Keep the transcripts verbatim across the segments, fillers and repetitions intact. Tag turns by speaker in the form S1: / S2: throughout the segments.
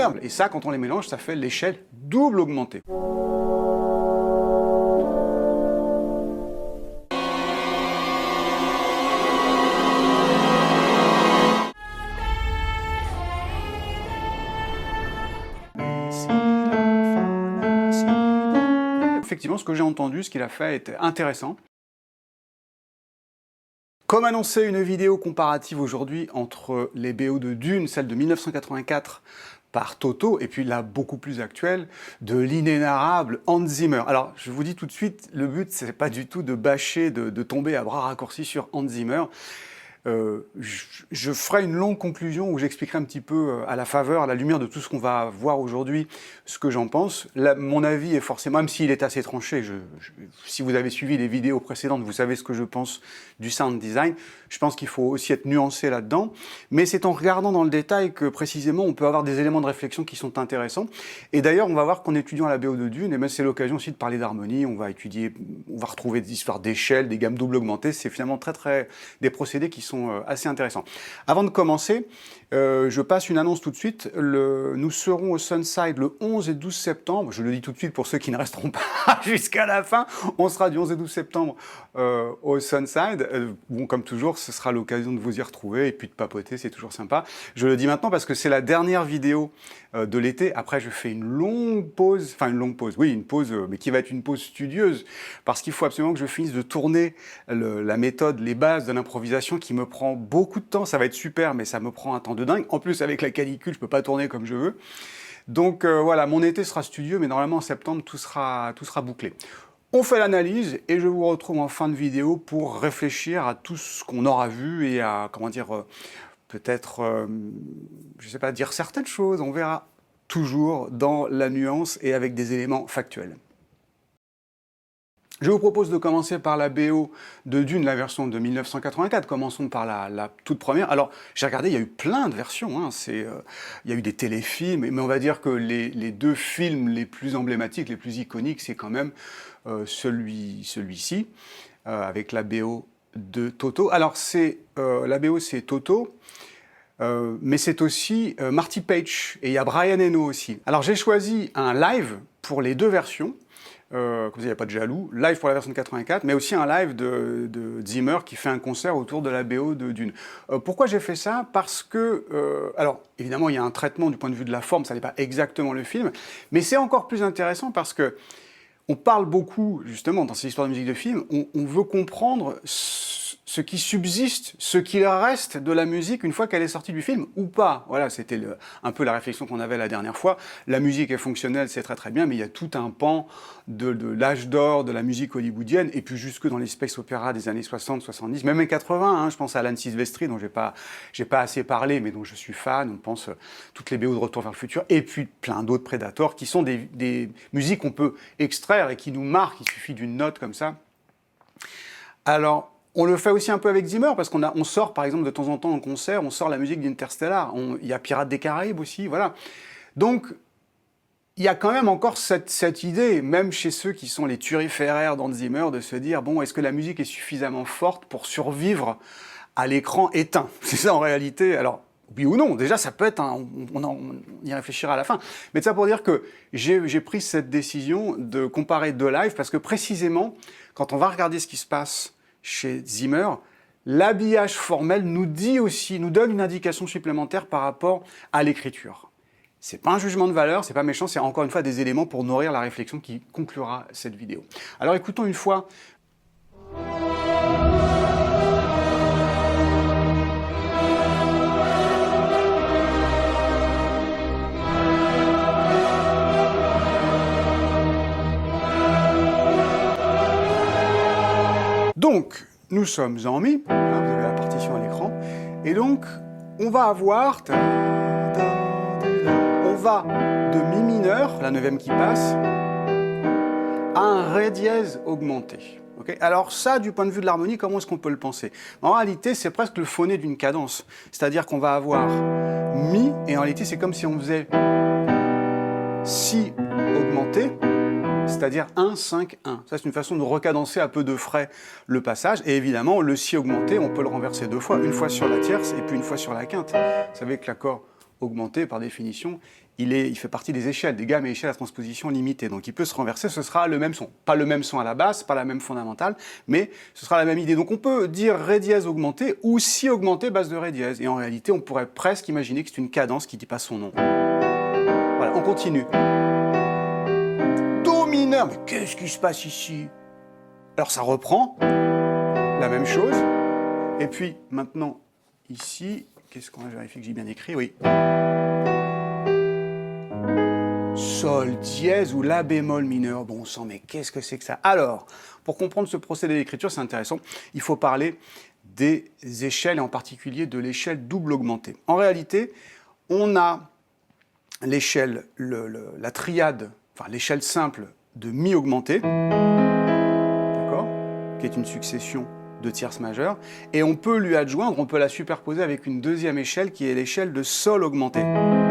S1: Et ça, quand on les mélange, ça fait l'échelle double augmentée. Effectivement, ce que j'ai entendu, ce qu'il a fait était intéressant. Comme annoncé, une vidéo comparative aujourd'hui entre les B O de Dune, celle de mille neuf cent quatre-vingt-quatre par Toto, et puis la beaucoup plus actuelle de l'inénarrable Hans Zimmer. Alors, je vous dis tout de suite, le but, c'est pas du tout de bâcher, de, de tomber à bras raccourcis sur Hans Zimmer. Euh, je, je ferai une longue conclusion où j'expliquerai un petit peu à la faveur, à la lumière de tout ce qu'on va voir aujourd'hui, ce que j'en pense. Là, mon avis est forcément, même s'il est assez tranché, je, je, si vous avez suivi les vidéos précédentes, vous savez ce que je pense du sound design. Je pense qu'il faut aussi être nuancé là-dedans, mais c'est en regardant dans le détail que précisément on peut avoir des éléments de réflexion qui sont intéressants. Et d'ailleurs, on va voir qu'en étudiant la B O de Dune, et même c'est l'occasion aussi de parler d'harmonie, on va étudier, on va retrouver des histoires d'échelles, des gammes double augmentées, c'est finalement très très des procédés qui sont assez intéressants. Avant de commencer, euh, je passe une annonce tout de suite. Le, nous serons au Sunside le onze et douze septembre. Je le dis tout de suite pour ceux qui ne resteront pas jusqu'à la fin. On sera du onze et douze septembre euh, au Sunside. Euh, bon, comme toujours, ce sera l'occasion de vous y retrouver et puis de papoter, c'est toujours sympa. Je le dis maintenant parce que c'est la dernière vidéo euh, de l'été. Après, je fais une longue pause, enfin une longue pause, oui, une pause, euh, mais qui va être une pause studieuse, parce qu'il faut absolument que je finisse de tourner le, la méthode, les bases de l'improvisation qui me prend beaucoup de temps. Ça va être super, mais ça me prend un temps de dingue. En plus, avec la canicule, je peux pas tourner comme je veux. Donc euh, voilà, mon été sera studieux, mais normalement en septembre, tout sera, tout sera bouclé. On fait l'analyse et je vous retrouve en fin de vidéo pour réfléchir à tout ce qu'on aura vu et à, comment dire, euh, peut-être, euh, je sais pas, dire certaines choses. On verra toujours dans la nuance et avec des éléments factuels. Je vous propose de commencer par la B O de Dune, la version de mille neuf cent quatre-vingt-quatre. Commençons par la, la toute première. Alors, j'ai regardé, il y a eu plein de versions. Hein. C'est, euh, il y a eu des téléfilms, mais on va dire que les, les deux films les plus emblématiques, les plus iconiques, c'est quand même euh, celui, celui-ci, euh, avec la B O de Toto. Alors, c'est, euh, la B O, c'est Toto. Euh, mais c'est aussi euh, Marty Paich, et il y a Brian Eno aussi. Alors, j'ai choisi un live pour les deux versions. Euh, comme ça, il n'y a pas de jaloux, live pour la version de quatre-vingt-quatre, mais aussi un live de, de Zimmer qui fait un concert autour de la B O de Dune. Euh, pourquoi j'ai fait ça? Parce que, euh, alors, évidemment, il y a un traitement du point de vue de la forme, ça n'est pas exactement le film, mais c'est encore plus intéressant parce que on parle beaucoup, justement, dans ces histoires de musique de film, on, on veut comprendre ce qui subsiste, ce qu'il reste de la musique une fois qu'elle est sortie du film, ou pas. Voilà, c'était le, un peu la réflexion qu'on avait la dernière fois. La musique est fonctionnelle, c'est très très bien, mais il y a tout un pan de, de l'âge d'or de la musique hollywoodienne, et puis jusque dans les space opéras des années soixante, soixante-dix, même les quatre-vingts, hein, je pense à Alan Silvestri, dont j'ai pas, j'ai pas assez parlé, mais dont je suis fan, on pense euh, toutes les B O de Retour vers le futur, et puis plein d'autres Predators, qui sont des, des musiques qu'on peut extraire et qui nous marquent, il suffit d'une note comme ça. Alors, on le fait aussi un peu avec Zimmer, parce qu'on a, on sort par exemple de temps en temps en concert, on sort la musique d'Interstellar, il y a Pirates des Caraïbes aussi, voilà. Donc, il y a quand même encore cette, cette idée, même chez ceux qui sont les turiféraires d'Hans Zimmer, de se dire, bon, est-ce que la musique est suffisamment forte pour survivre à l'écran éteint? C'est ça en réalité, alors, oui ou non, déjà ça peut être, un, on, on, on y réfléchira à la fin, mais ça pour dire que j'ai pris cette décision de comparer deux lives, parce que précisément, quand on va regarder ce qui se passe chez Zimmer, l'habillage formel nous dit aussi, nous donne une indication supplémentaire par rapport à l'écriture. C'est pas un jugement de valeur, c'est pas méchant, c'est encore une fois des éléments pour nourrir la réflexion qui conclura cette vidéo. Alors écoutons une fois. Donc, nous sommes en Mi, hein, vous avez la partition à l'écran, et donc, on va avoir, on va de Mi mineur, la neuvième qui passe, à un Ré dièse augmenté. Okay, alors ça, du point de vue de l'harmonie, comment est-ce qu'on peut le penser? En réalité, c'est presque le phoné d'une cadence, c'est-à-dire qu'on va avoir Mi, et en réalité, c'est comme si on faisait Si augmenté, c'est-à-dire un, cinq, un. Ça, c'est une façon de recadencer à peu de frais le passage. Et évidemment, le Si augmenté, on peut le renverser deux fois, une fois sur la tierce et puis une fois sur la quinte. Vous savez que l'accord augmenté, par définition, il, est, il fait partie des échelles, des gammes et échelles à transposition limitée. Donc il peut se renverser, ce sera le même son. Pas le même son à la basse, pas la même fondamentale, mais ce sera la même idée. Donc on peut dire Ré dièse augmenté ou Si augmenté basse de Ré dièse. Et en réalité, on pourrait presque imaginer que c'est une cadence qui ne dit pas son nom. Voilà, on continue. Do mineur, mais qu'est-ce qui se passe ici? Alors ça reprend la même chose. Et puis maintenant, ici, qu'est-ce qu'on a vérifié que j'ai bien écrit? Oui. Sol dièse ou La bémol mineur. Bon sang, mais qu'est-ce que c'est que ça? Alors, pour comprendre ce procédé d'écriture, c'est intéressant, il faut parler des échelles, et en particulier de l'échelle double augmentée. En réalité, on a l'échelle, le, le, la triade, enfin l'échelle simple de Mi augmenté, d'accord, qui est une succession de tierces majeures, et on peut lui adjoindre, on peut la superposer avec une deuxième échelle qui est l'échelle de Sol augmenté.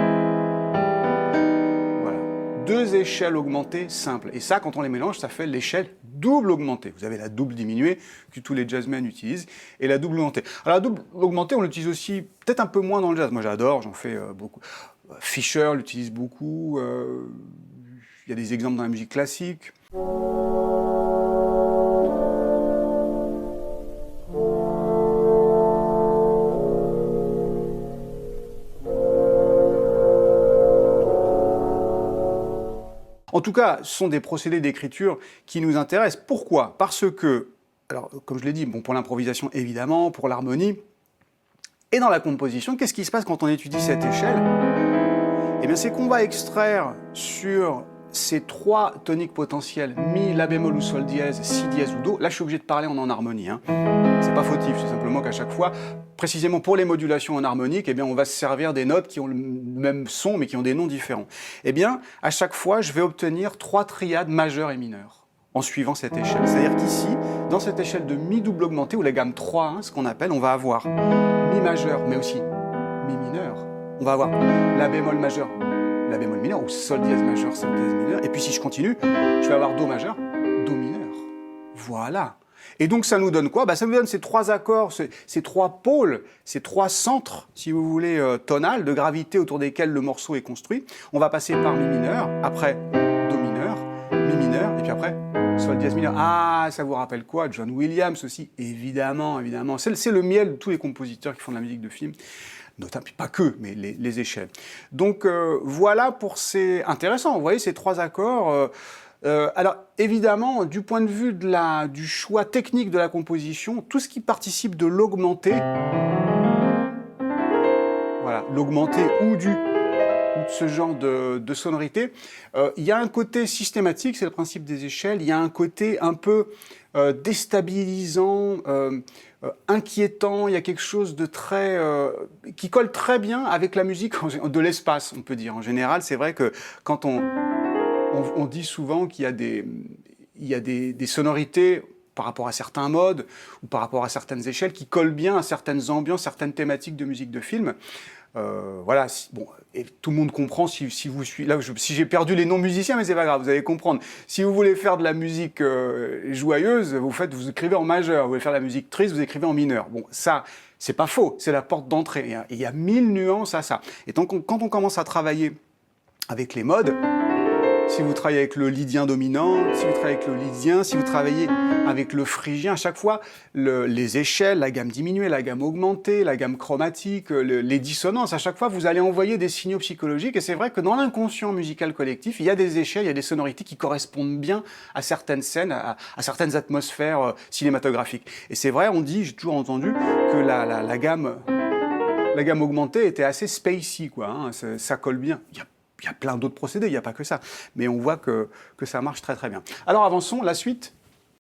S1: Deux échelles augmentées simples. Et ça, quand on les mélange, ça fait l'échelle double augmentée. Vous avez la double diminuée que tous les jazzmen utilisent et la double augmentée. Alors la double augmentée, on l'utilise aussi peut-être un peu moins dans le jazz. Moi, j'adore, j'en fais euh, beaucoup. Fischer l'utilise beaucoup. Euh, il y a des exemples dans la musique classique. En tout cas, ce sont des procédés d'écriture qui nous intéressent. Pourquoi? Parce que, alors, comme je l'ai dit, bon, pour l'improvisation évidemment, pour l'harmonie, et dans la composition, qu'est-ce qui se passe quand on étudie cette échelle? Eh bien, c'est qu'on va extraire sur ces trois toniques potentielles, Mi, La bémol ou Sol dièse, Si dièse ou Do. Là, je suis obligé de parler en en harmonie. Hein. C'est pas fautif, c'est simplement qu'à chaque fois, précisément pour les modulations en harmonique, eh bien, on va se servir des notes qui ont le même son, mais qui ont des noms différents. Eh bien, à chaque fois, je vais obtenir trois triades majeures et mineures, en suivant cette échelle. C'est-à-dire qu'ici, dans cette échelle de Mi double augmenté, ou la gamme trois, hein, ce qu'on appelle, on va avoir Mi majeur, mais aussi Mi mineur. On va avoir La bémol majeur, La bémol mineur, ou Sol dièse majeur, Sol dièse mineur. Et puis si je continue, je vais avoir Do majeur, Do mineur. Voilà. Et donc ça nous donne quoi? Bah, ça nous donne ces trois accords, ces, ces trois pôles, ces trois centres, si vous voulez, euh, tonales, de gravité autour desquels le morceau est construit. On va passer par Mi mineur, après Do mineur, Mi mineur, et puis après Sol dièse mineur. Ah, ça vous rappelle quoi? John Williams aussi, évidemment, évidemment. C'est le miel de tous les compositeurs qui font de la musique de film. Notamment, pas que, mais les, les échelles. Donc euh, voilà pour ces... Intéressant, vous voyez, ces trois accords... Euh, Euh, alors, évidemment, du point de vue de la, du choix technique de la composition, tout ce qui participe de l'augmenté, voilà, l'augmenté ou du, ou de ce genre de, de sonorité, euh, il y a un côté systématique, c'est le principe des échelles, il y a un côté un peu euh, déstabilisant, euh, euh, inquiétant, il y a quelque chose de très... Euh, qui colle très bien avec la musique de l'espace, on peut dire. En général, c'est vrai que quand on... On, on dit souvent qu'il y a, des, il y a des, des sonorités par rapport à certains modes ou par rapport à certaines échelles qui collent bien à certaines ambiances, certaines thématiques de musique de film. Euh, voilà, si, bon, et tout le monde comprend si, si vous suivez. Là, je, si j'ai perdu les noms musiciens, mais c'est pas grave, vous allez comprendre. Si vous voulez faire de la musique euh, joyeuse, vous faites, vous écrivez en majeur. Vous voulez faire de la musique triste, vous écrivez en mineur. Bon, ça, c'est pas faux, c'est la porte d'entrée. Et il y a mille nuances à ça. Et donc, on, quand on commence à travailler avec les modes, si vous travaillez avec le lydien dominant, si vous travaillez avec le lydien, si vous travaillez avec le phrygien, à chaque fois, le, les échelles, la gamme diminuée, la gamme augmentée, la gamme chromatique, le, les dissonances, à chaque fois, vous allez envoyer des signaux psychologiques. Et c'est vrai que dans l'inconscient musical collectif, il y a des échelles, il y a des sonorités qui correspondent bien à certaines scènes, à, à certaines atmosphères euh, cinématographiques. Et c'est vrai, on dit, j'ai toujours entendu, que la, la, la, gamme, la gamme augmentée était assez spacey, quoi. Hein, ça, ça colle bien. Il y a Il y a plein d'autres procédés, il n'y a pas que ça. Mais on voit que, que ça marche très très bien. Alors avançons, la suite.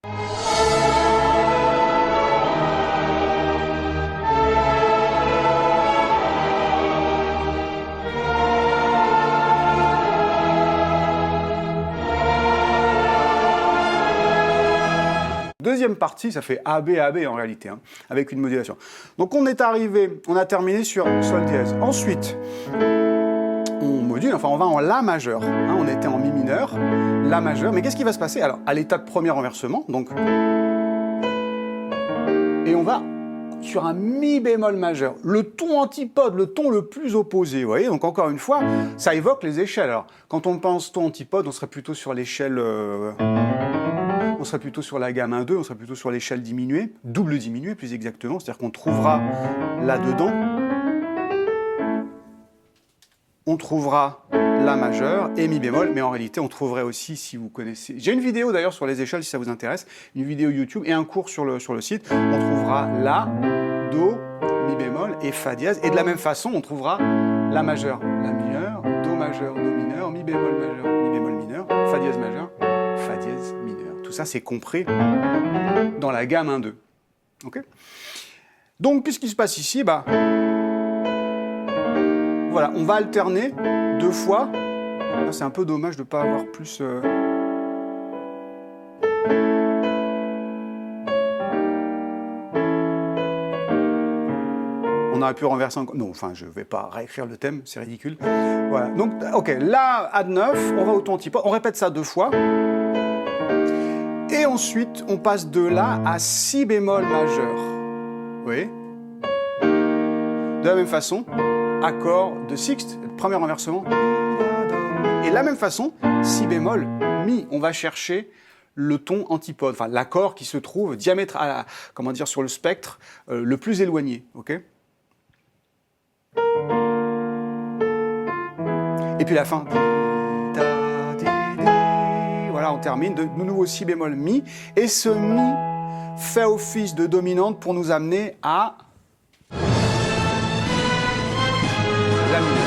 S1: Deuxième partie, ça fait A B A B en réalité, hein, avec une modulation. Donc on est arrivé, on a terminé sur Sol dièse. Ensuite, on module, enfin on va en La majeur, hein, on était en Mi mineur, La majeur, mais qu'est-ce qui va se passer? Alors, à l'état de premier renversement, donc, et on va sur un mi bémol majeur, le ton antipode, le ton le plus opposé, vous voyez. Donc encore une fois, ça évoque les échelles. Alors, quand on pense ton antipode, on serait plutôt sur l'échelle, euh, on serait plutôt sur la gamme un deux, on serait plutôt sur l'échelle diminuée, double diminuée plus exactement, c'est-à-dire qu'on trouvera là-dedans, on trouvera la majeure et mi bémol, mais en réalité on trouverait aussi, si vous connaissez, j'ai une vidéo d'ailleurs sur les échelles si ça vous intéresse, une vidéo YouTube et un cours sur le, sur le site, on trouvera la, do, mi bémol et fa dièse, et de la même façon on trouvera la majeure, la mineure, do majeur, do mineur, mi bémol majeur, mi bémol mineur, fa dièse majeur, fa dièse mineur. Tout ça c'est compris dans la gamme un deux. Okay, donc qu'est-ce qui se passe ici? Bah, voilà, on va alterner deux fois. C'est un peu dommage de ne pas avoir plus... Euh... On aurait pu renverser encore... Non, enfin, je ne vais pas réécrire le thème, c'est ridicule. Voilà, donc, ok, là, add neuf, on va au ton antipode, on répète ça deux fois. Et ensuite, on passe de là à si bémol majeur. Vous voyez? De la même façon, accord de sixte, premier renversement. Et de la même façon, si bémol, mi, on va chercher le ton antipode, enfin l'accord qui se trouve diamètre à, comment dire, sur le spectre euh, le plus éloigné, ok? Et puis la fin. Voilà, on termine de, de nouveau si bémol mi, et ce mi fait office de dominante pour nous amener à la mineure.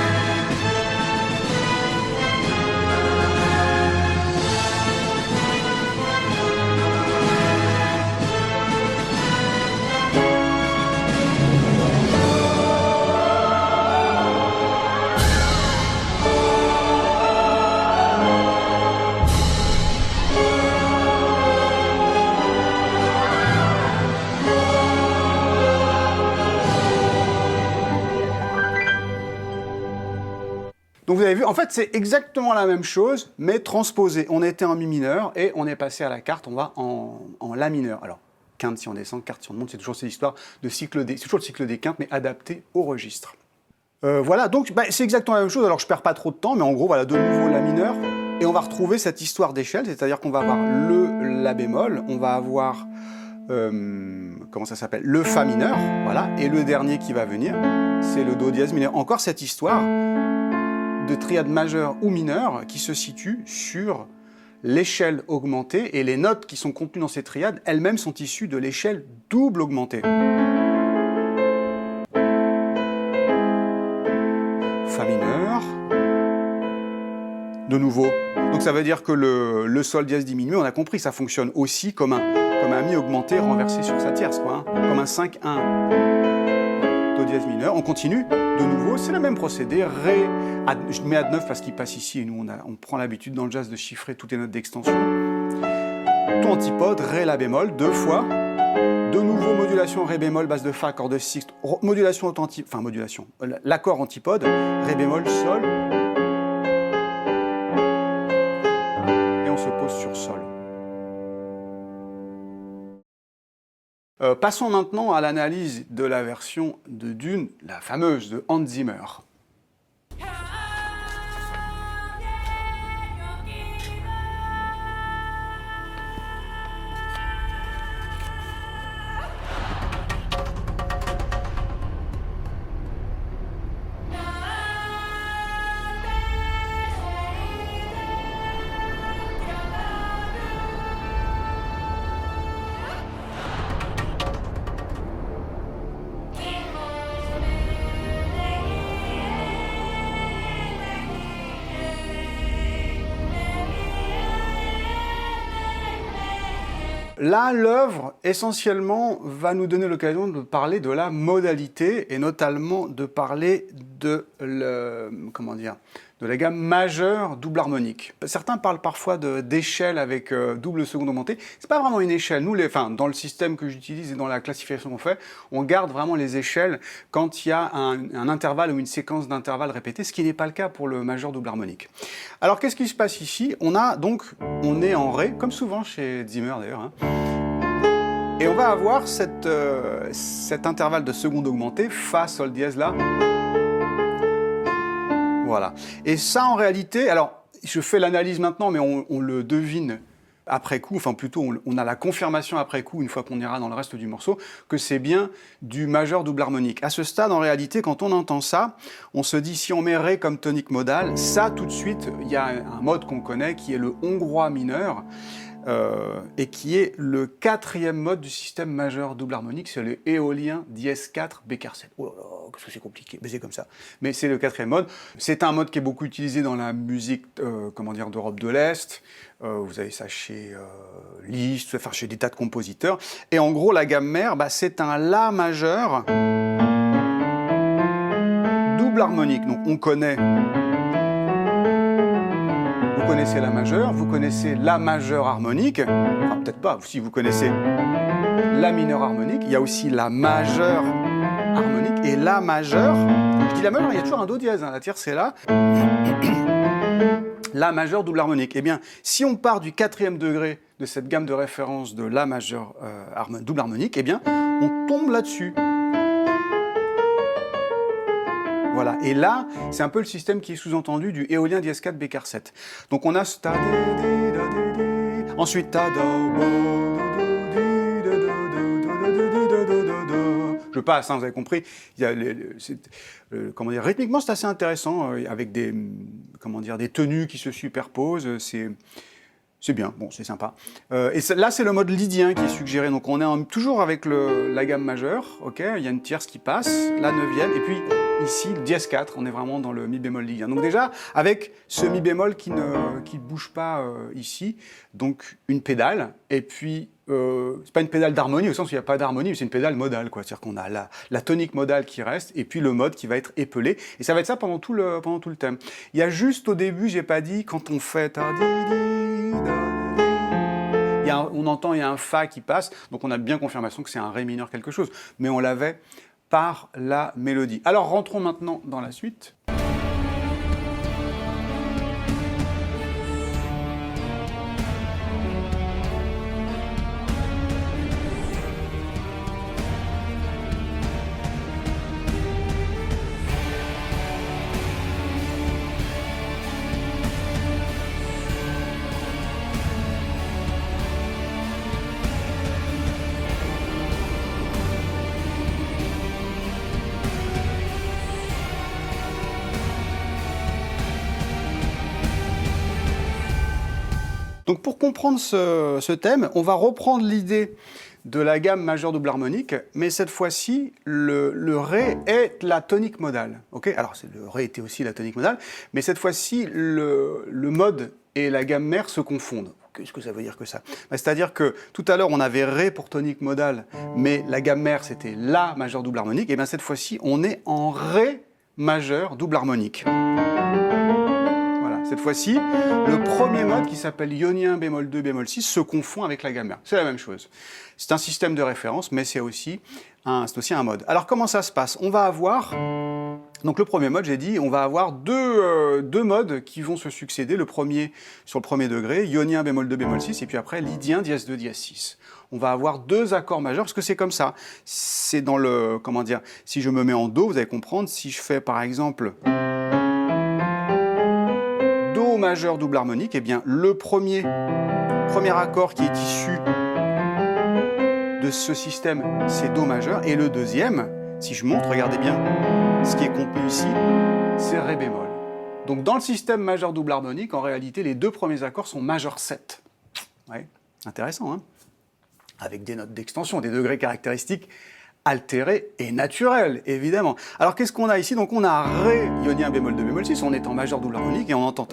S1: Donc vous avez vu, en fait c'est exactement la même chose, mais transposé. On était en mi mineur et on est passé à la quarte, on va en, en la mineur. Alors, quinte si on descend, quarte si on monte, c'est toujours cette histoire de cycle des, c'est toujours le cycle des quintes, mais adapté au registre. Euh, voilà, donc bah, c'est exactement la même chose, alors je perds pas trop de temps, mais en gros, voilà, de nouveau la mineur, et on va retrouver cette histoire d'échelle, c'est-à-dire qu'on va avoir le la bémol, on va avoir, euh, comment ça s'appelle, le fa mineur, voilà, et le dernier qui va venir, c'est le do dièse mineur. Encore cette histoire de triade majeure ou mineure qui se situe sur l'échelle augmentée, et les notes qui sont contenues dans ces triades elles-mêmes sont issues de l'échelle double augmentée. Fa mineur, de nouveau. Donc ça veut dire que le, le sol dièse diminué, on a compris, ça fonctionne aussi comme un, comme un mi augmenté renversé sur sa tierce, quoi, hein, comme un cinq un. Do dièse mineur, on continue, de nouveau, c'est le même procédé, Ré, ad, je mets add neuf parce qu'il passe ici, et nous on, a, on prend l'habitude dans le jazz de chiffrer toutes les notes d'extension. Ton antipode, Ré, La bémol, deux fois, de nouveau modulation, Ré bémol, basse de Fa, accord de sixte, modulation antipode, enfin modulation, l'accord antipode, Ré bémol, Sol, et on se pose sur Sol. Euh, passons maintenant à l'analyse de la version de Dune, la fameuse de Hans Zimmer. Là, l'œuvre, essentiellement, va nous donner l'occasion de parler de la modalité, et notamment de parler de, le, comment dire, de la gamme majeure double harmonique. Certains parlent parfois d'échelle avec euh, double seconde augmentée. C'est pas vraiment une échelle. Nous, les, enfin, dans le système que j'utilise et dans la classification qu'on fait, on garde vraiment les échelles quand il y a un, un intervalle ou une séquence d'intervalles répétés, ce qui n'est pas le cas pour le majeur double harmonique. Alors, qu'est-ce qui se passe ici? On a donc, on est en Ré, comme souvent chez Zimmer d'ailleurs, hein. Et on va avoir cette, euh, cet intervalle de seconde augmentée, Fa, Sol dièse, là. Voilà. Et ça, en réalité, alors, je fais l'analyse maintenant, mais on, on le devine après coup, enfin plutôt, on, on a la confirmation après coup, une fois qu'on ira dans le reste du morceau, que c'est bien du majeur double harmonique. À ce stade, en réalité, quand on entend ça, on se dit, si on met Ré comme tonique modale, ça, tout de suite, il y a un mode qu'on connaît, qui est le hongrois mineur, Euh, et qui est le quatrième mode du système majeur double harmonique, c'est le éolien dièse quatre Bécquer sept. Oh là là, qu'est-ce que c'est compliqué, mais c'est comme ça. Mais c'est le quatrième mode. C'est un mode qui est beaucoup utilisé dans la musique, euh, comment dire, d'Europe de l'Est. Euh, vous avez ça chez euh, Liszt, enfin chez des tas de compositeurs. Et en gros, la gamme mère, bah, c'est un La majeur double harmonique. Donc on connaît. Vous connaissez la majeure, vous connaissez la majeure harmonique, enfin peut-être pas, si vous connaissez la mineure harmonique, il y a aussi la majeure harmonique et la majeure, je dis la majeure, il y a toujours un do dièse, hein, la tierce c'est là, la majeure double harmonique. Eh bien, si on part du quatrième degré de cette gamme de référence de la majeure euh, harmon- double harmonique, eh bien, on tombe là-dessus. Voilà, et là, c'est un peu le système qui est sous-entendu du éolien dièse quatre Bécquer sept. Donc on a ce ta dé dé da dé dé, ensuite ta do bo do do di da do do do do do do do. Je passe, hein, vous avez compris. Il y a les, les, c'est, euh, comment dire, rythmiquement, c'est assez intéressant, euh, avec des, comment dire, des tenues qui se superposent. C'est C'est bien, bon, c'est sympa. Euh, et là, c'est le mode lydien qui est suggéré. Donc, on est en, toujours avec le, la gamme majeure, ok. Il y a une tierce qui passe, la neuvième, et puis ici, le dièse quatre. On est vraiment dans le mi bémol lydien. Donc déjà, avec ce mi bémol qui ne qui bouge pas euh, ici, donc une pédale, et puis euh, c'est pas une pédale d'harmonie au sens où il n'y a pas d'harmonie, mais c'est une pédale modale, quoi. C'est-à-dire qu'on a la, la tonique modale qui reste, et puis le mode qui va être épelé. Et ça va être ça pendant tout le pendant tout le thème. Il y a juste au début, j'ai pas dit, quand on fait il y a un, on entend, il y a un Fa qui passe, donc on a bien confirmation que c'est un Ré mineur quelque chose, mais on l'avait par la mélodie. Alors rentrons maintenant dans la suite. Donc pour comprendre ce, ce thème, on va reprendre l'idée de la gamme majeure double harmonique, mais cette fois-ci, le, le Ré est la tonique modale. Okay, alors le Ré était aussi la tonique modale, mais cette fois-ci, le, le mode et la gamme mère se confondent. Qu'est-ce que ça veut dire que ça? Ben, c'est-à-dire que tout à l'heure, on avait Ré pour tonique modale, mais la gamme mère, c'était La majeure double harmonique, et bien cette fois-ci, on est en Ré majeur double harmonique. Cette fois-ci, le premier mode qui s'appelle ionien bémol deux bémol six se confond avec la gamme mère. C'est la même chose. C'est un système de référence, mais c'est aussi un, c'est aussi un mode. Alors comment ça se passe? On va avoir, donc le premier mode, j'ai dit, on va avoir deux, euh, deux modes qui vont se succéder. Le premier, sur le premier degré, ionien bémol deux bémol six, et puis après lydien dièse deux dièse six. On va avoir deux accords majeurs, parce que c'est comme ça. C'est dans le, comment dire, si je me mets en Do, vous allez comprendre, si je fais par exemple Do majeur double harmonique, eh bien le premier, premier accord qui est issu de ce système, c'est Do majeur, et le deuxième, si je montre, regardez bien, ce qui est contenu ici, c'est Ré bémol. Donc dans le système majeur double harmonique, en réalité, les deux premiers accords sont majeur sept. Ouais, intéressant, hein? Avec des notes d'extension, des degrés caractéristiques altéré et naturel, évidemment. Alors qu'est-ce qu'on a ici? Donc on a Ré ionien bémol deux bémol six, on est en majeur double harmonique et on entend.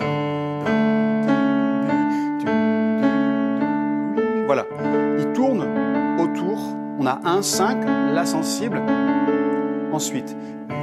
S1: Voilà, il tourne autour, on a un, cinq, La sensible, ensuite.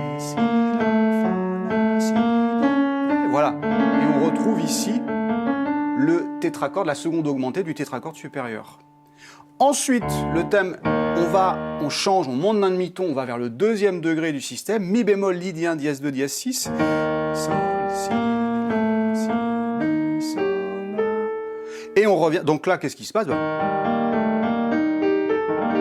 S1: Voilà, et on retrouve ici le tétracorde, la seconde augmentée du tétracorde supérieur. Ensuite, le thème, on va, on change, on monte d'un demi-ton, on va vers le deuxième degré du système, mi bémol lydien dièse deux dièse six, sol, si, la, si, mi, sol, la. Et on revient, donc là, qu'est-ce qui se passe?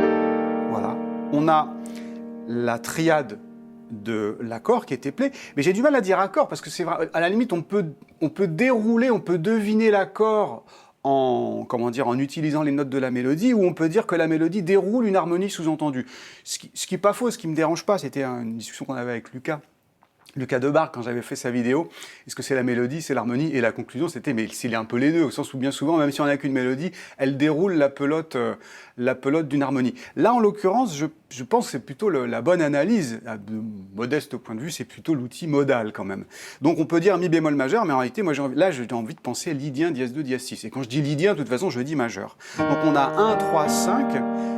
S1: on a la triade de l'accord qui est éplé, mais j'ai du mal à dire accord, parce que c'est vrai, à la limite, on peut, on peut dérouler, on peut deviner l'accord en, comment dire, en utilisant les notes de la mélodie, ou on peut dire que la mélodie déroule une harmonie sous-entendue. Ce qui, ce qui est pas faux, ce qui me dérange pas, c'était une discussion qu'on avait avec Lucas, Lucas Debargue, quand j'avais fait sa vidéo, est-ce que c'est la mélodie, c'est l'harmonie? Et la conclusion, c'était, mais c'est un peu les deux, au sens où bien souvent, même si on n'a qu'une mélodie, elle déroule la pelote, euh, la pelote d'une harmonie. Là, en l'occurrence, je, je pense que c'est plutôt le, la bonne analyse, à de modeste point de vue, c'est plutôt l'outil modal quand même. Donc on peut dire mi bémol majeur, mais en réalité, moi, j'ai envie, là, j'ai envie de penser lydien, dièse deux, dièse six. Et quand je dis lydien, de toute façon, je dis majeur. Donc on a un, trois, cinq,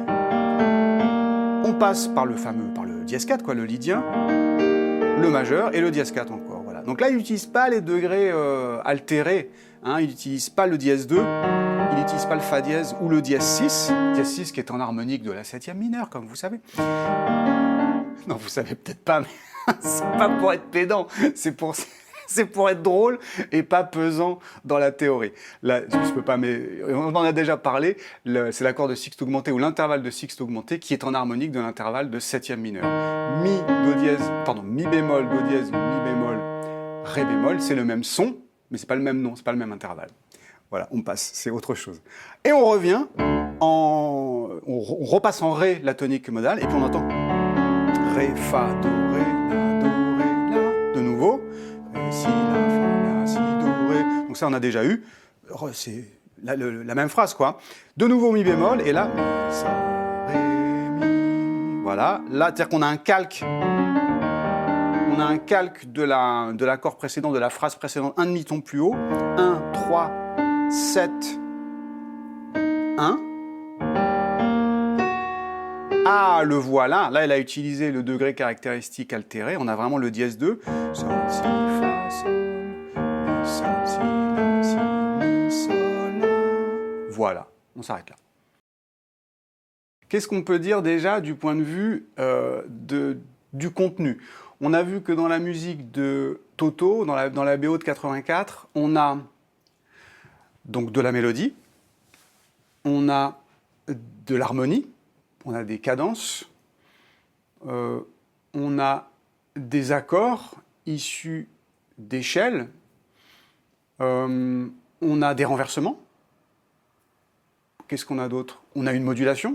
S1: on passe par le fameux, par le dièse quatre, quoi, le lydien, le majeur et le dièse quatre encore. Voilà. Donc là, il n'utilise pas les degrés euh, altérés, hein, il n'utilise pas le dièse deux, il n'utilise pas le fa dièse ou le dièse six, dièse six qui est en harmonique de la septième mineure, comme vous savez. Non, vous savez peut-être pas, mais c'est pas pour être pédant, c'est pour... c'est pour être drôle et pas pesant dans la théorie. Là, je peux pas, mais on en a déjà parlé, c'est l'accord de sixte augmenté ou l'intervalle de sixte augmenté qui est en harmonique de l'intervalle de septième mineur. Mi, do dièse, pardon, mi bémol, do dièse, mi bémol, ré bémol, c'est le même son, mais c'est pas le même nom, c'est pas le même intervalle. Voilà, on passe, c'est autre chose. Et on revient en, on, on repasse en ré la tonique modale et puis on entend ré, fa, do, ré, la, do, ré, la, de nouveau. Si, la, fa, la, si, do, ré. Donc ça, on a déjà eu. C'est la, la, la même phrase, quoi. De nouveau mi bémol, et là, mi, sa, ré, mi. Voilà. Là, c'est-à-dire qu'on a un calque. On a un calque de la, de l'accord précédent, de la phrase précédente, un demi-ton plus haut. un, trois, sept, un. Ah, le voilà. Là, elle a utilisé le degré caractéristique altéré. On a vraiment le dièse deux. Sol, si, fa, sol, mi, sol, si, la, si, mi, sol, la. Voilà, on s'arrête là. Qu'est-ce qu'on peut dire déjà du point de vue euh, de, du contenu? On a vu que dans la musique de Toto, dans la, dans la B O de quatre-vingt-quatre, on a donc de la mélodie, on a de l'harmonie, on a des cadences, euh, on a des accords issus d'échelles, euh, on a des renversements. Qu'est-ce qu'on a d'autre? On a une modulation.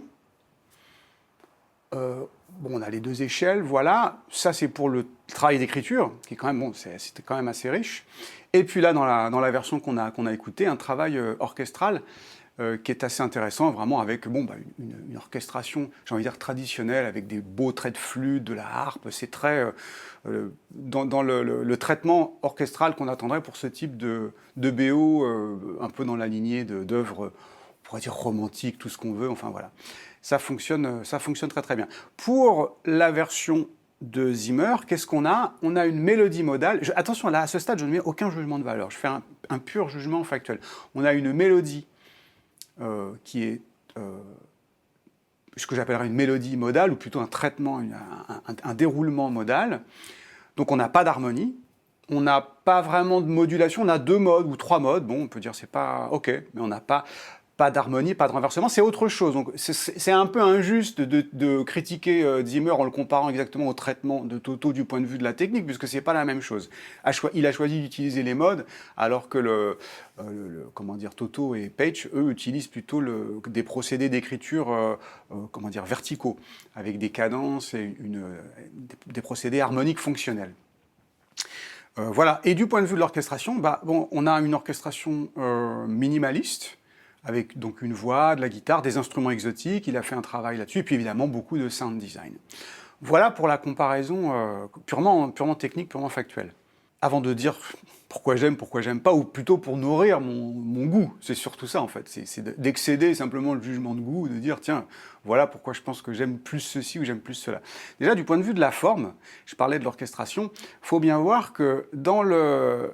S1: Euh, bon, on a les deux échelles, voilà. Ça, c'est pour le travail d'écriture, qui est quand même, bon, c'était quand même assez riche. Et puis là, dans la, dans la version qu'on a, qu'on a écoutée, un travail euh, orchestral, Euh, qui est assez intéressant, vraiment avec bon, bah, une, une orchestration, j'ai envie de dire, traditionnelle, avec des beaux traits de flûte, de la harpe. C'est très... Euh, euh, dans, dans le, le, le traitement orchestral qu'on attendrait pour ce type de, de B O, euh, un peu dans la lignée d'œuvres, on pourrait dire romantiques, tout ce qu'on veut, enfin voilà. Ça fonctionne, ça fonctionne très très bien. Pour la version de Zimmer, qu'est-ce qu'on a? On a une mélodie modale. Je, attention, là, à ce stade, je ne mets aucun jugement de valeur. Je fais un, un pur jugement factuel. On a une mélodie Euh, qui est euh, ce que j'appellerais une mélodie modale, ou plutôt un traitement, une, un, un, un déroulement modal. Donc on n'a pas d'harmonie, on n'a pas vraiment de modulation, on a deux modes ou trois modes, bon on peut dire c'est pas ok, mais on n'a pas, pas d'harmonie, pas de renversement, c'est autre chose. Donc c'est un peu injuste de, de critiquer euh, Zimmer en le comparant exactement au traitement de Toto du point de vue de la technique, puisque c'est pas la même chose. Il a choisi d'utiliser les modes, alors que le, euh, le, le comment dire, Toto et Page, eux, utilisent plutôt le, des procédés d'écriture euh, euh, comment dire, verticaux, avec des cadences et une, des, des procédés harmoniques fonctionnels. Euh, voilà. Et du point de vue de l'orchestration, bah, bon, on a une orchestration euh, minimaliste, avec donc une voix, de la guitare, des instruments exotiques. Il a fait un travail là-dessus, et puis évidemment beaucoup de sound design. Voilà pour la comparaison euh, purement, purement technique, purement factuelle. Avant de dire pourquoi j'aime, pourquoi j'aime pas, ou plutôt pour nourrir mon, mon goût, c'est surtout ça en fait, c'est d'excéder simplement le jugement de goût, de dire tiens, voilà pourquoi je pense que j'aime plus ceci ou j'aime plus cela. Déjà du point de vue de la forme, je parlais de l'orchestration, il faut bien voir que dans le...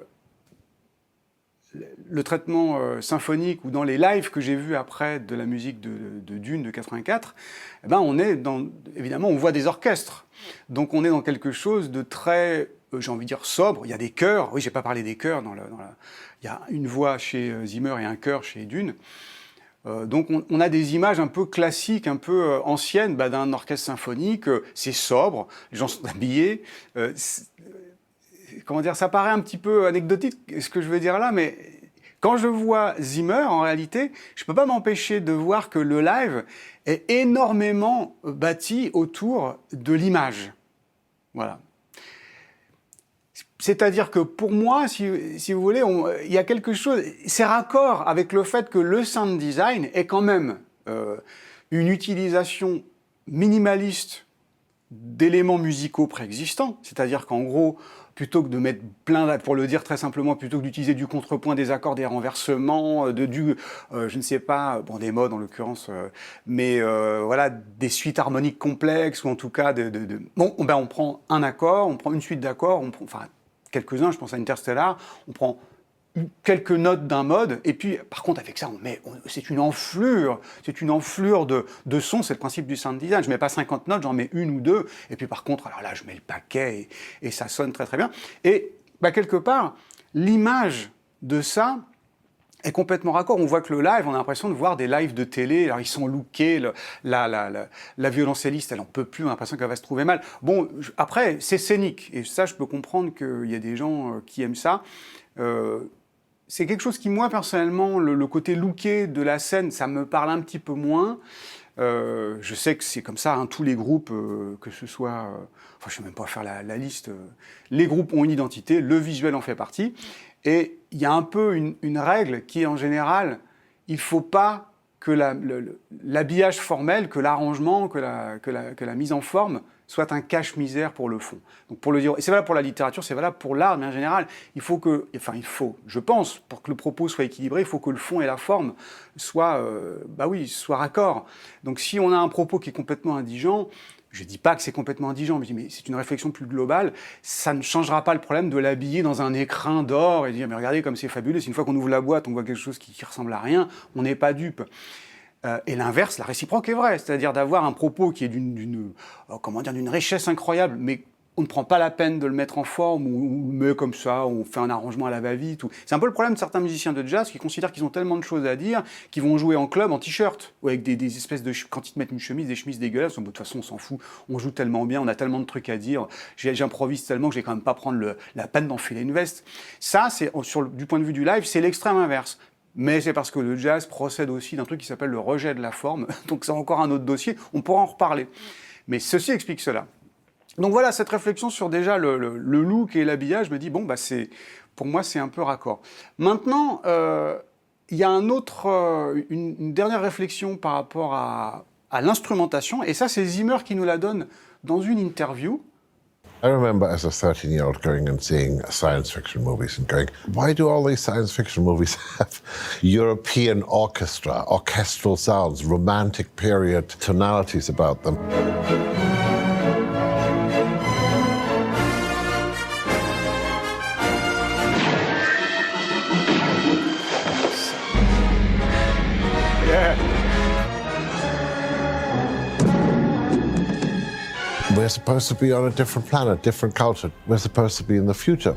S1: le traitement euh, symphonique ou dans les lives que j'ai vus après de la musique de, de Dune de quatre-vingt-quatre, eh ben on est dans, évidemment, on voit des orchestres. Donc on est dans quelque chose de très, euh, j'ai envie de dire, sobre. Il y a des chœurs. Oui, j'ai pas parlé des chœurs. Dans, le, dans la... Il y a une voix chez Zimmer et un chœur chez Dune. Euh, donc on, on a des images un peu classiques, un peu euh, anciennes bah, d'un orchestre symphonique. Euh, c'est sobre, les gens sont habillés. Euh, comment dire, ça paraît un petit peu anecdotique, ce que je veux dire là, mais quand je vois Zimmer, en réalité, je ne peux pas m'empêcher de voir que le live est énormément bâti autour de l'image. Voilà. C'est-à-dire que pour moi, si, si vous voulez, on, il y a quelque chose, c'est raccord avec le fait que le sound design est quand même euh, une utilisation minimaliste d'éléments musicaux préexistants. C'est-à-dire qu'en gros, plutôt que de mettre plein, pour le dire très simplement, plutôt que d'utiliser du contrepoint, des accords, des renversements, de du, euh, je ne sais pas, bon des modes en l'occurrence, euh, mais euh, voilà, des suites harmoniques complexes ou en tout cas de, de, de... bon, ben on prend un accord, on prend une suite d'accords, on prend, enfin quelques-uns, je pense à Interstellar, on prend quelques notes d'un mode, et puis par contre avec ça, on met, on, c'est une enflure, c'est une enflure de, de sons, c'est le principe du sound design. Je mets pas cinquante notes, j'en mets une ou deux, et puis par contre, alors là, je mets le paquet, et, et ça sonne très très bien. Et bah, quelque part, l'image de ça est complètement raccord. On voit que le live, on a l'impression de voir des lives de télé, alors ils sont lookés, le, la, la, la, la violoncelliste, elle en peut plus, on a l'impression qu'elle va se trouver mal. Bon, je, après, c'est scénique, et ça, je peux comprendre qu'il y a des gens euh, qui aiment ça. Euh, C'est quelque chose qui, moi, personnellement, le, le côté looké de la scène, ça me parle un petit peu moins. Euh, je sais que c'est comme ça, hein, tous les groupes, euh, que ce soit... Euh, enfin, je ne sais même pas faire la, la liste. Euh, les groupes ont une identité, le visuel en fait partie. Et il y a un peu une, une règle qui est, en général, il ne faut pas que la, le, l'habillage formel, que l'arrangement, que la, que, la, que la mise en forme soit un cache-misère pour le fond. Donc pour le dire, et c'est valable pour la littérature, c'est valable pour l'art, mais en général, il faut que, enfin il faut, je pense, pour que le propos soit équilibré, il faut que le fond et la forme soient, euh, bah oui, soient raccords. Donc si on a un propos qui est complètement indigent, je ne dis pas que c'est complètement indigent, mais, mais c'est une réflexion plus globale, ça ne changera pas le problème de l'habiller dans un écrin d'or et de dire, mais regardez comme c'est fabuleux, une fois qu'on ouvre la boîte, on voit quelque chose qui, qui ressemble à rien, on n'est pas dupe. Euh, et l'inverse, la réciproque est vraie, c'est-à-dire d'avoir un propos qui est d'une, d'une, euh, comment dire, d'une richesse incroyable, mais on ne prend pas la peine de le mettre en forme, ou, ou le met comme ça, ou on fait un arrangement à la va-vite. Ou... C'est un peu le problème de certains musiciens de jazz qui considèrent qu'ils ont tellement de choses à dire, qu'ils vont jouer en club en t-shirt, ou avec des, des espèces de... Quand ils te mettent une chemise, des chemises dégueulasses, de toute façon on s'en fout, on joue tellement bien, on a tellement de trucs à dire, j'improvise tellement que je vais quand même pas prendre le, la peine d'enfiler une veste. Ça, c'est, sur, du point de vue du live, c'est l'extrême inverse. Mais c'est parce que le jazz procède aussi d'un truc qui s'appelle le rejet de la forme, donc c'est encore un autre dossier, on pourra en reparler. Mais ceci explique cela. Donc voilà, cette réflexion sur déjà le, le, le look et l'habillage, je me dis, bon, bah c'est, pour moi, c'est un peu raccord. Maintenant, euh, il y a un autre, euh, une, une dernière réflexion par rapport à, à l'instrumentation, et ça, c'est Zimmer qui nous la donne dans une interview.
S2: I remember as a thirteen-year-old going and seeing science fiction movies and going, why do all these science fiction movies have European orchestra, orchestral sounds, romantic period tonalities about them?
S1: Yeah.
S2: We're supposed to be on a different planet, different culture. We're supposed to be in the future.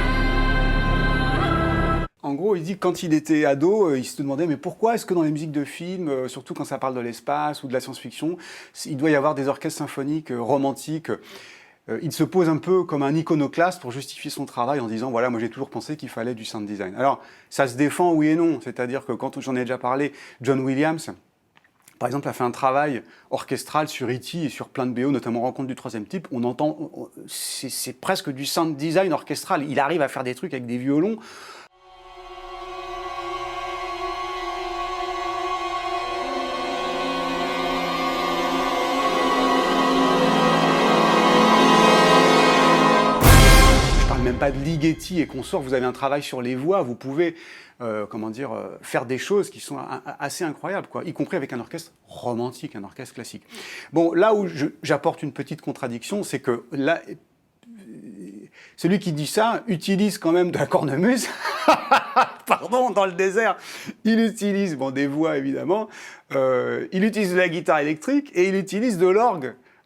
S1: En gros, il dit que quand il était ado, il se demandait mais pourquoi est-ce que dans les musiques de films, surtout quand ça parle de l'espace ou de la science-fiction, il doit y avoir des orchestres symphoniques romantiques. Il se pose un peu comme un iconoclaste pour justifier son travail en disant voilà, moi j'ai toujours pensé qu'il fallait du sound design. Alors, ça se défend oui et non, c'est-à-dire que quand j'en ai déjà parlé, John Williams, par exemple, a fait un travail orchestral sur E T et sur plein de B O, notamment Rencontre du troisième type. On entend, c'est, c'est presque du sound design orchestral. Il arrive à faire des trucs avec des violons. Je parle même pas de Ligeti et consorts. Vous avez un travail sur les voix, vous pouvez Euh, comment dire, euh, faire des choses qui sont a, a, assez incroyables, quoi, y compris avec un orchestre romantique, un orchestre classique. Bon, là où je, j'apporte une petite contradiction, c'est que là, celui qui dit ça utilise quand même de la cornemuse, pardon, dans le désert. Il utilise, bon, des voix évidemment, euh, il utilise de la guitare électrique et il utilise de l'orgue.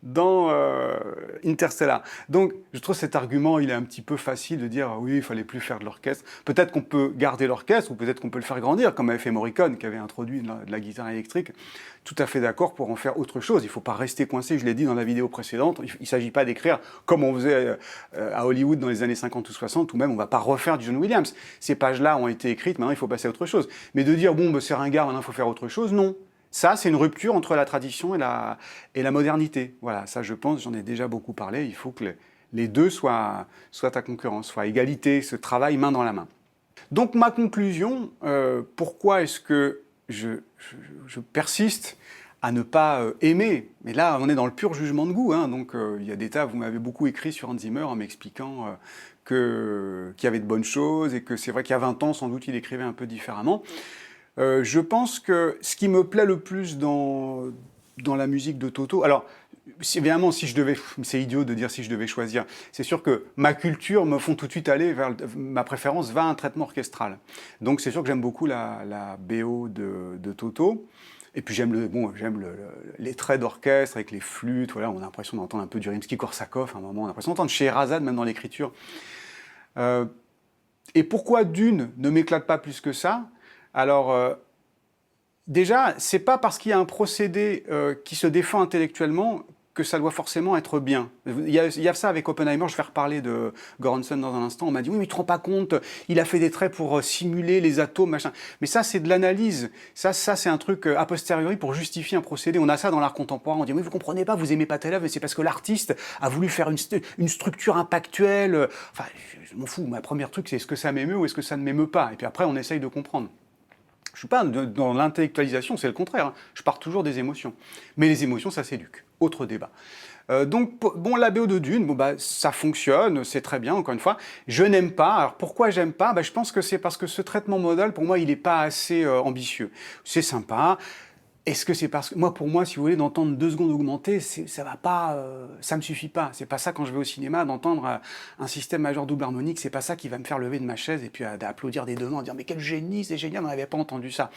S1: dans euh, Interstellar. Donc, je trouve cet argument, il est un petit peu facile de dire, ah oui, il fallait plus faire de l'orchestre. Peut-être qu'on peut garder l'orchestre, ou peut-être qu'on peut le faire grandir, comme avait fait Morricone, qui avait introduit de la, de la guitare électrique. Tout à fait d'accord pour en faire autre chose. Il ne faut pas rester coincé, je l'ai dit dans la vidéo précédente, il ne s'agit pas d'écrire comme on faisait euh, à Hollywood dans les années cinquante ou soixante, ou même on ne va pas refaire du John Williams. Ces pages-là ont été écrites, maintenant il faut passer à autre chose. Mais de dire, bon, bah, c'est ringard, maintenant il faut faire autre chose, non. Ça, c'est une rupture entre la tradition et la, et la modernité. Voilà, ça je pense, j'en ai déjà beaucoup parlé, il faut que les, les deux soient, soient à concurrence, soient à égalité, se travaillent main dans la main. Donc ma conclusion, euh, pourquoi est-ce que je, je, je persiste à ne pas euh, aimer, mais là on est dans le pur jugement de goût, hein, donc euh, il y a des tas, vous m'avez beaucoup écrit sur Hans Zimmer en m'expliquant euh, que, qu'il y avait de bonnes choses, et que c'est vrai qu'il y a vingt ans, sans doute, il écrivait un peu différemment. Euh, je pense que ce qui me plaît le plus dans, dans la musique de Toto, alors évidemment, si je devais, c'est idiot de dire si je devais choisir, c'est sûr que ma culture me font tout de suite aller vers, ma préférence va à un traitement orchestral. Donc c'est sûr que j'aime beaucoup la, la B O de, de Toto. Et puis j'aime le, bon, j'aime le, le, les traits d'orchestre avec les flûtes, voilà, on a l'impression d'entendre un peu du Rimsky-Korsakov à un moment, on a l'impression d'entendre Scheherazade même dans l'écriture. Euh, et pourquoi Dune ne m'éclate pas plus que ça? Alors, euh, déjà, c'est pas parce qu'il y a un procédé euh, qui se défend intellectuellement que ça doit forcément être bien. Il y a, il y a ça avec Oppenheimer, je vais reparler de Göransson dans un instant, on m'a dit « oui, mais tu te rends pas compte, il a fait des traits pour simuler les atomes, machin ». Mais ça, c'est de l'analyse, ça, ça c'est un truc a posteriori pour justifier un procédé. On a ça dans l'art contemporain, on dit « oui, vous comprenez pas, vous aimez pas telle œuvre, mais c'est parce que l'artiste a voulu faire une, une structure impactuelle ». Enfin, je m'en fous, ma première truc, c'est est-ce que ça m'émeut ou est-ce que ça ne m'émeut pas? Et puis après, on essaye de comprendre. Je ne suis pas dans l'intellectualisation, c'est le contraire. Hein. Je pars toujours des émotions. Mais les émotions, ça s'éduque. Autre débat. Euh, donc, bon, la B O de Dune, bon, bah, ça fonctionne, c'est très bien, encore une fois. Je n'aime pas. Alors, pourquoi j'aime pas? Bah, je pense que c'est parce que ce traitement modal, pour moi, il n'est pas assez euh, ambitieux. C'est sympa. Est-ce que c'est parce que, moi, pour moi, si vous voulez, d'entendre deux secondes augmentées, ça va pas, euh, ça me suffit pas. C'est pas ça quand je vais au cinéma, d'entendre euh, un système majeur double harmonique, c'est pas ça qui va me faire lever de ma chaise et puis euh, d'applaudir des deux mains, en dire mais quel génie, c'est génial, on n'avait pas entendu ça.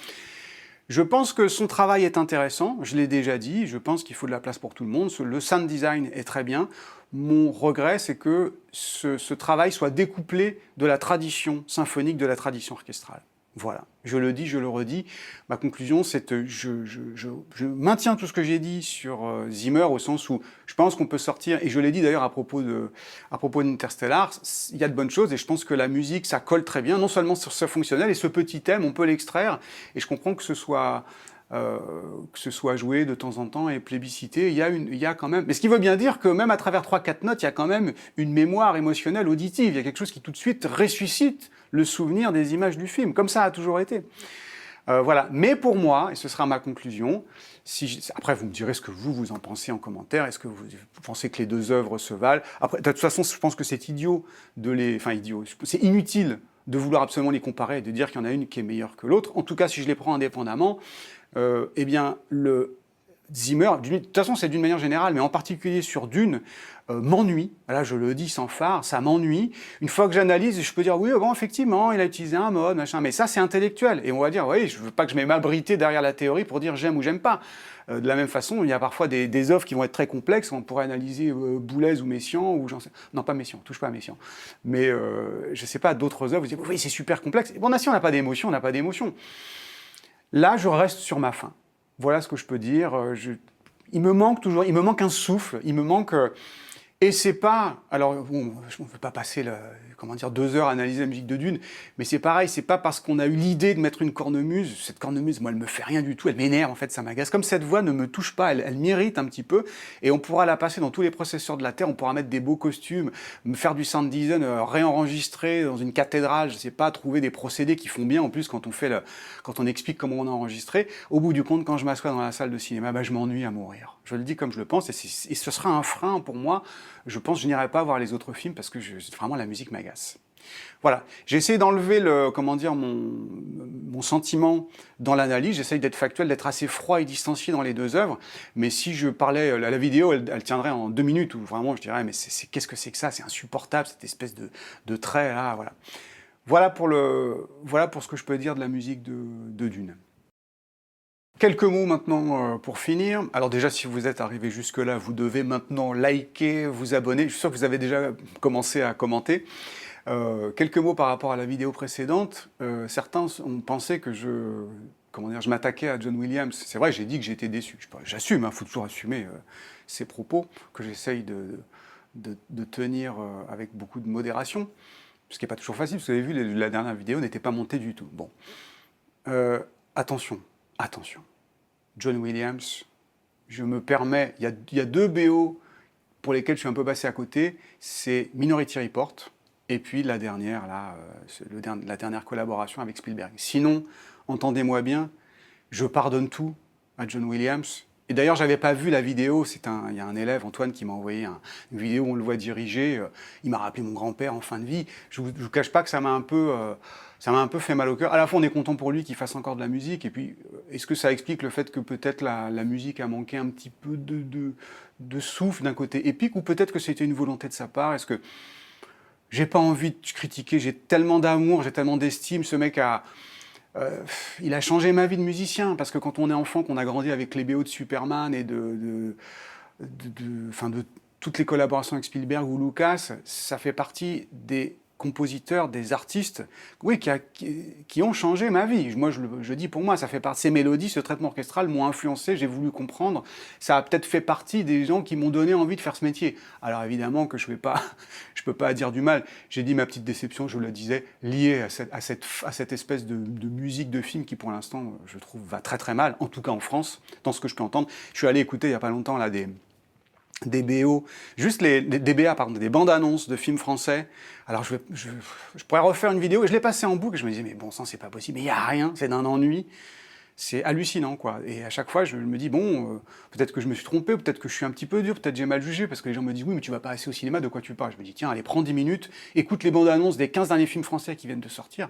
S1: Je pense que son travail est intéressant, je l'ai déjà dit, je pense qu'il faut de la place pour tout le monde, le sound design est très bien. Mon regret, c'est que ce, ce travail soit découplé de la tradition symphonique, de la tradition orchestrale. Voilà, je le dis, je le redis. Ma conclusion, c'est que je, je, je, je maintiens tout ce que j'ai dit sur euh, Zimmer, au sens où je pense qu'on peut sortir, et je l'ai dit d'ailleurs à propos de, à propos d'Interstellar, il y a de bonnes choses, et je pense que la musique, ça colle très bien, non seulement sur ce fonctionnel, et ce petit thème, on peut l'extraire, et je comprends que ce soit... Euh, que ce soit joué de temps en temps et plébiscité, il y a, une, il y a quand même... Mais ce qui veut bien dire que même à travers trois quatre notes, il y a quand même une mémoire émotionnelle auditive, il y a quelque chose qui tout de suite ressuscite le souvenir des images du film, comme ça a toujours été. Euh, voilà. Mais pour moi, et ce sera ma conclusion, si je... après vous me direz ce que vous, vous en pensez en commentaire, est-ce que vous, vous pensez que les deux œuvres se valent? Après, de toute façon, je pense que c'est idiot de les... Enfin, idiot, c'est inutile de vouloir absolument les comparer et de dire qu'il y en a une qui est meilleure que l'autre. En tout cas, si je les prends indépendamment, euh, eh bien, le Zimmer, de toute façon, c'est d'une manière générale, mais en particulier sur Dune, euh, m'ennuie. Là, je le dis sans phare, ça m'ennuie. Une fois que j'analyse, je peux dire, oui, bon, effectivement, il a utilisé un mode, machin, mais ça, c'est intellectuel. Et on va dire, oui, je veux pas que je m'aie m'abriter derrière la théorie pour dire j'aime ou j'aime pas. Euh, de la même façon, il y a parfois des, des œuvres qui vont être très complexes, on pourrait analyser euh, Boulez ou Messiaen, ou j'en sais... Non, pas Messiaen, touche pas à Messiaen. Mais, euh, je sais pas, d'autres œuvres, vous dites, oui, c'est super complexe. Et bon, si on n'a pas d'émotion, on n'a pas d'émotion. Là, je reste sur ma faim. Voilà ce que je peux dire. Je... Il me manque toujours, il me manque un souffle, il me manque... Et c'est pas... Alors, bon, je ne veux pas passer, le, comment dire, deux heures à analyser la musique de Dune, mais c'est pareil, c'est pas parce qu'on a eu l'idée de mettre une cornemuse, cette cornemuse, moi, elle me fait rien du tout, elle m'énerve, en fait, ça m'agace. Comme cette voix ne me touche pas, elle, elle m'irrite un petit peu, et on pourra la passer dans tous les processeurs de la Terre, on pourra mettre des beaux costumes, me faire du sound design, euh, réenregistrer dans une cathédrale, je sais pas, trouver des procédés qui font bien, en plus, quand on fait le, quand on explique comment on a enregistré. Au bout du compte, quand je m'assois dans la salle de cinéma, bah, je m'ennuie à mourir. Je le dis comme je le pense, et, et ce sera un frein pour moi. Je pense que je n'irai pas voir les autres films parce que je, vraiment la musique m'agace. Voilà, j'ai essayé d'enlever le, comment dire, mon, mon sentiment dans l'analyse, j'essaye d'être factuel, d'être assez froid et distancié dans les deux œuvres, mais si je parlais, la, la vidéo, elle, elle tiendrait en deux minutes, où vraiment je dirais, mais c'est, qu'est-ce que c'est que ça? C'est insupportable, cette espèce de, de trait là, voilà. Voilà pour, le, voilà pour ce que je peux dire de la musique de, de Dune. Quelques mots maintenant euh, pour finir. Alors déjà, si vous êtes arrivé jusque-là, vous devez maintenant liker, vous abonner. Je suis sûr que vous avez déjà commencé à commenter. Euh, quelques mots par rapport à la vidéo précédente. Euh, certains ont pensé que je, comment dire, je m'attaquais à John Williams. C'est vrai, j'ai dit que j'étais déçu. J'assume, il hein, faut toujours assumer euh, ses propos, que j'essaye de, de, de tenir euh, avec beaucoup de modération. Ce qui n'est pas toujours facile, parce que vous avez vu, la dernière vidéo n'était pas montée du tout. Bon. Euh, attention, attention. John Williams, je me permets, il y a, il y a deux B O pour lesquels je suis un peu passé à côté, c'est Minority Report, et puis la dernière, là, euh, le, la dernière collaboration avec Spielberg. Sinon, entendez-moi bien, je pardonne tout à John Williams. Et d'ailleurs, j'avais pas vu la vidéo, c'est un, il y a un élève, Antoine, qui m'a envoyé un, une vidéo où on le voit diriger, euh, il m'a rappelé mon grand-père en fin de vie. Je vous, je vous cache pas que ça m'a un peu... Euh, ça m'a un peu fait mal au cœur. À la fois, on est content pour lui qu'il fasse encore de la musique, et puis, est-ce que ça explique le fait que peut-être la, la musique a manqué un petit peu de, de, de souffle d'un côté épique, ou peut-être que c'était une volonté de sa part? Est-ce que j'ai pas envie de critiquer, j'ai tellement d'amour, j'ai tellement d'estime, ce mec a... Euh, il a changé ma vie de musicien, parce que quand on est enfant, qu'on a grandi avec les B O de Superman et de, de, de, de, enfin de toutes les collaborations avec Spielberg ou Lucas, ça fait partie des compositeurs, des artistes, oui, qui, a, qui, qui ont changé ma vie. Moi, je, je dis pour moi, ça fait partie. Ces mélodies, ce traitement orchestral m'ont influencé, j'ai voulu comprendre. Ça a peut-être fait partie des gens qui m'ont donné envie de faire ce métier. Alors évidemment que je ne peux pas dire du mal. J'ai dit ma petite déception, je vous le disais, liée à cette, à cette, à cette espèce de, de musique de film qui, pour l'instant, je trouve, va très très mal, en tout cas en France, dans ce que je peux entendre. Je suis allé écouter il n'y a pas longtemps là des... des B O, juste les, des, des B A, pardon, des bandes annonces de films français. Alors je, vais, je, je pourrais refaire une vidéo, et je l'ai passé en boucle, et je me disais, mais bon sang, c'est pas possible, mais il n'y a rien, c'est d'un ennui. C'est hallucinant, quoi. Et à chaque fois, je me dis, bon, euh, peut-être que je me suis trompé, peut-être que je suis un petit peu dur, peut-être que j'ai mal jugé, parce que les gens me disent, oui, mais tu vas pas assez au cinéma, de quoi tu parles? Je me dis, tiens, allez, prends dix minutes, écoute les bandes annonces des quinze derniers films français qui viennent de sortir.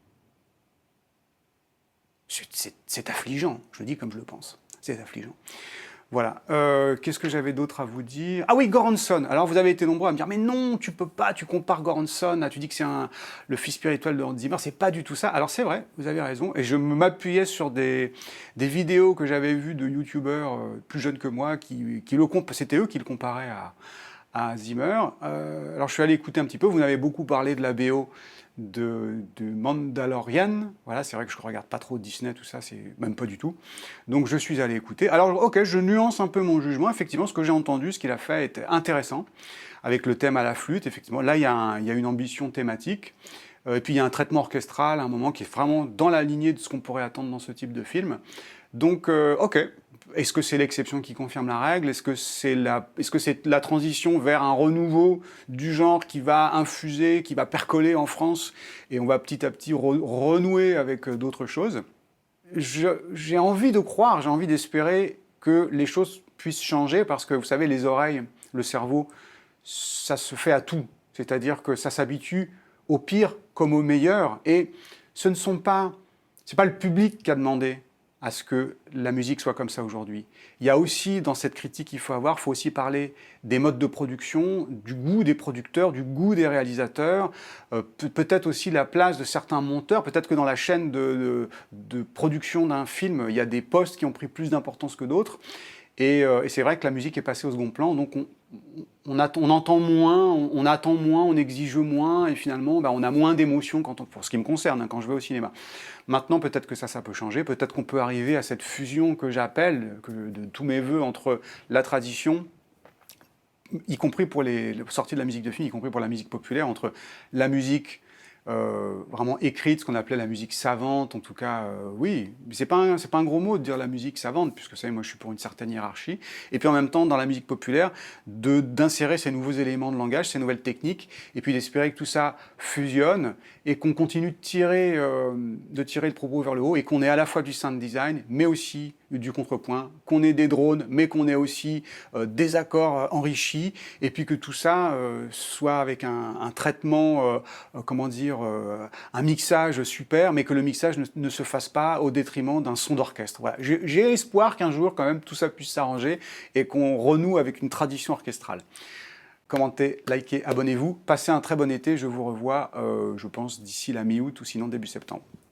S1: C'est affligeant, je le dis comme je le pense. C'est affligeant. Voilà. Euh, Qu'est-ce que j'avais d'autre à vous dire? Ah oui, Goranson. Alors vous avez été nombreux à me dire, mais non, tu peux pas, tu compares Goranson, ah, tu dis que c'est le fils spirituel de Hans Zimmer, c'est pas du tout ça. Alors c'est vrai, vous avez raison, et je m'appuyais sur des, des vidéos que j'avais vues de youtubeurs euh, plus jeunes que moi, qui, qui le c'était eux qui le comparaient à, à Zimmer. Euh, alors je suis allé écouter un petit peu, vous m'avez beaucoup parlé de la B O de, de Mandalorian. Voilà, c'est vrai que je ne regarde pas trop Disney, tout ça, c'est même pas du tout. Donc je suis allé écouter. Alors ok, je nuance un peu mon jugement. Effectivement, ce que j'ai entendu, ce qu'il a fait était intéressant, avec le thème à la flûte. Effectivement, là, il y a, un, il y a une ambition thématique. Euh, et puis il y a un traitement orchestral à un moment qui est vraiment dans la lignée de ce qu'on pourrait attendre dans ce type de film. Donc euh, ok. Est-ce que c'est l'exception qui confirme la règle? Est-ce que c'est la, est-ce que c'est la transition vers un renouveau du genre qui va infuser, qui va percoler en France, et on va petit à petit re renouer avec d'autres choses? J'ai envie de croire, j'ai envie d'espérer que les choses puissent changer, parce que vous savez, les oreilles, le cerveau, ça se fait à tout. C'est-à-dire que ça s'habitue au pire comme au meilleur, et ce ne sont pas, c'est pas le public qui a demandé à ce que la musique soit comme ça aujourd'hui. Il y a aussi, dans cette critique qu'il faut avoir, il faut aussi parler des modes de production, du goût des producteurs, du goût des réalisateurs, euh, peut-être aussi la place de certains monteurs, peut-être que dans la chaîne de, de, de production d'un film, il y a des postes qui ont pris plus d'importance que d'autres, et, euh, et c'est vrai que la musique est passée au second plan, donc on, on, attend, on entend moins, on, on attend moins, on exige moins, et finalement, ben, on a moins d'émotions, pour ce qui me concerne, hein, quand je vais au cinéma. Maintenant, peut-être que ça, ça peut changer, peut-être qu'on peut arriver à cette fusion que j'appelle, de tous mes voeux, entre la tradition, y compris pour les, les sorties de la musique de film, y compris pour la musique populaire, entre la musique euh, vraiment écrite, ce qu'on appelait la musique savante, en tout cas, euh, oui, c'est pas, un, c'est pas un gros mot de dire la musique savante, puisque vous savez, moi je suis pour une certaine hiérarchie, et puis en même temps, dans la musique populaire, d'insérer ces nouveaux éléments de langage, ces nouvelles techniques, et puis d'espérer que tout ça fusionne, et qu'on continue de tirer, euh, de tirer le propos vers le haut, et qu'on ait à la fois du sound design, mais aussi du contrepoint, qu'on ait des drones, mais qu'on ait aussi euh, des accords euh, enrichis, et puis que tout ça euh, soit avec un, un traitement, euh, euh, comment dire, euh, un mixage super, mais que le mixage ne, ne se fasse pas au détriment d'un son d'orchestre. Voilà. J'ai espoir qu'un jour, quand même, tout ça puisse s'arranger, et qu'on renoue avec une tradition orchestrale. Commentez, likez, abonnez-vous, passez un très bon été, je vous revois, euh, je pense, d'ici la mi-août, ou sinon début septembre.